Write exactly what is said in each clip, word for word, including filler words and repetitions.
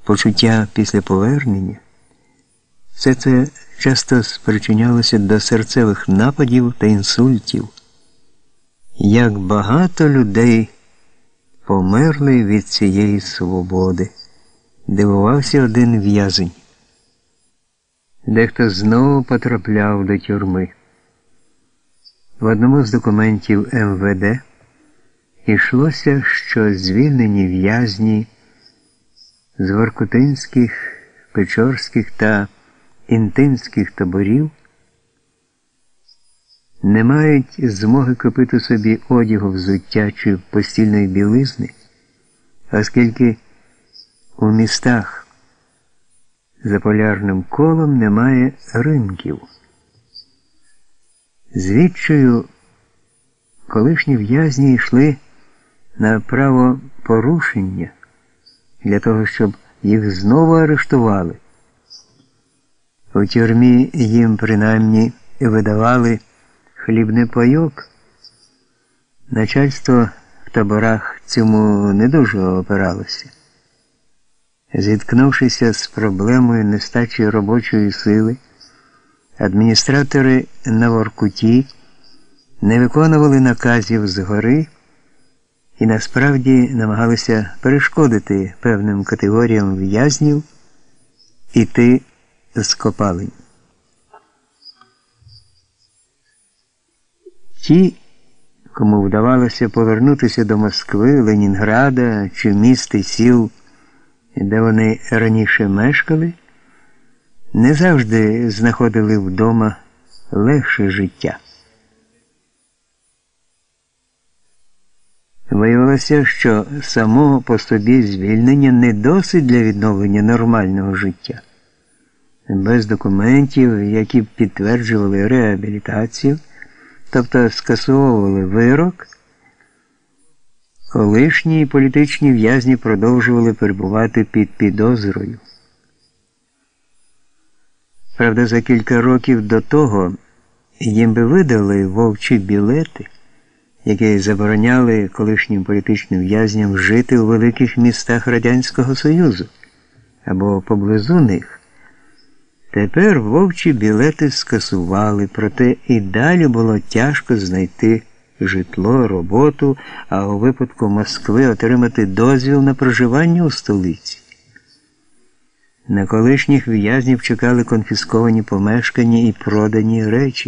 почуття після повернення, все це часто спричинялося до серцевих нападів та інсультів. Як багато людей померли від цієї свободи, дивувався один в'язень. Дехто знову потрапляв до тюрми. В одному з документів ем ве де йшлося, що звільнені в'язні з воркутинських, печорських та інтинських таборів не мають змоги купити собі одягу, взуття чи постільної білизни, оскільки у містах за полярним колом немає ринків. Звідчою колишні в'язні йшли на правопорушення для того, щоб їх знову арештували. У тюрмі їм принаймні видавали хлібний пайок. Начальство в таборах цьому не дуже опиралося. Зіткнувшися з проблемою нестачі робочої сили, адміністратори на Воркуті не виконували наказів згори і насправді намагалися перешкодити певним категоріям в'язнів іти з копалень. Ті, кому вдавалося повернутися до Москви, Ленінграда чи міст і сіл, де вони раніше мешкали, не завжди знаходили вдома легше життя. Виявилося, що само по собі звільнення не досить для відновлення нормального життя. Без документів, які б підтверджували реабілітацію, тобто скасовували вирок, колишні політичні в'язні продовжували перебувати під підозрою. Правда, за кілька років до того їм би видали вовчі білети, які забороняли колишнім політичним в'язням жити у великих містах Радянського Союзу або поблизу них. Тепер вовчі білети скасували, проте і далі було тяжко знайти житло, роботу, а у випадку Москви отримати дозвіл на проживання у столиці. На колишніх в'язнів чекали конфісковані помешкання і продані речі.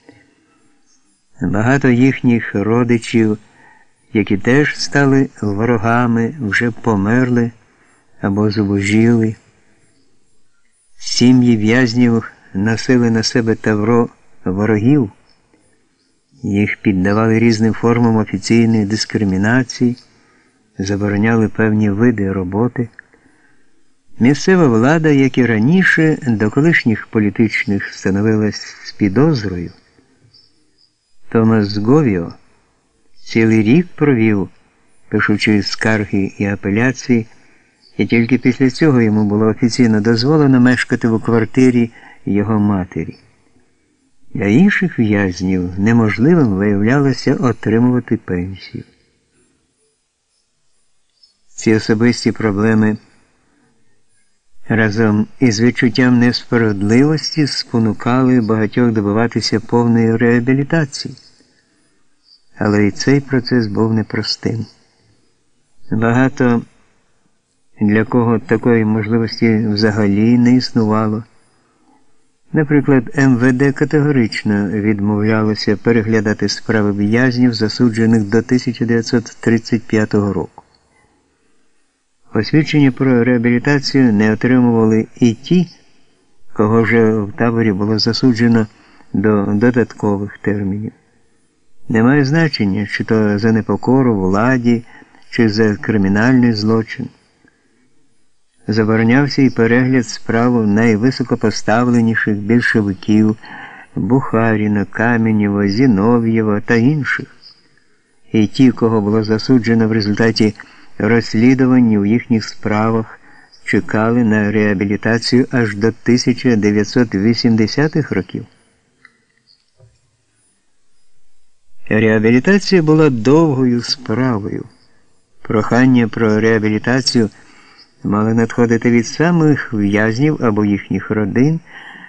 Багато їхніх родичів, які теж стали ворогами, вже померли або зубожіли. Сім'ї в'язнів носили на себе тавро ворогів, їх піддавали різним формам офіційної дискримінації, забороняли певні види роботи. Місцева влада, як і раніше, до колишніх політичних становилась з підозрою. Томас Говіо цілий рік провів, пишучи скарги і апеляції, і тільки після цього йому було офіційно дозволено мешкати у квартирі його матері. Для інших в'язнів неможливим виявлялося отримувати пенсію. Ці особисті проблеми разом із відчуттям несправедливості спонукали багатьох добиватися повної реабілітації. Але і цей процес був непростим. Багато для кого такої можливості взагалі не існувало. Наприклад, ем ве де категорично відмовлялося переглядати справи в'язнів, засуджених до тисяча дев'ятсот тридцять п'ятого року. Посвідчення про реабілітацію не отримували і ті, кого вже в таборі було засуджено до додаткових термінів. Немає значення, чи то за непокору владі, чи за кримінальний злочин. Заборонявся і перегляд справ найвисокопоставленіших більшовиків Бухаріна, Каменєва, Зінов'єва та інших. І ті, кого було засуджено в результаті розслідувань у їхніх справах, чекали на реабілітацію аж до тисяча дев'ятсот вісімдесятих років. Реабілітація була довгою справою. Прохання про реабілітацію мали надходити від самих в'язнів або їхніх родин,